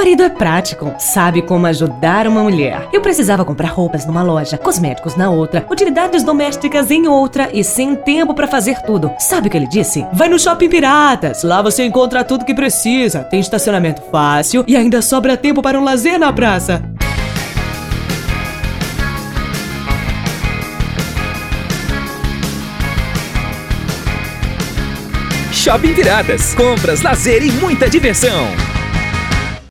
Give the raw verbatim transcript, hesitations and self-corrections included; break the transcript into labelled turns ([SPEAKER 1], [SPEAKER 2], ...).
[SPEAKER 1] marido é prático, sabe como ajudar uma mulher. Eu precisava comprar roupas numa loja, cosméticos na outra, utilidades domésticas em outra e sem tempo pra fazer tudo. Sabe o que ele disse? Vai no Shopping Piratas, lá você encontra tudo que precisa, tem estacionamento fácil e ainda sobra tempo para um lazer na praça.
[SPEAKER 2] Shopping Piratas, compras, lazer e muita diversão.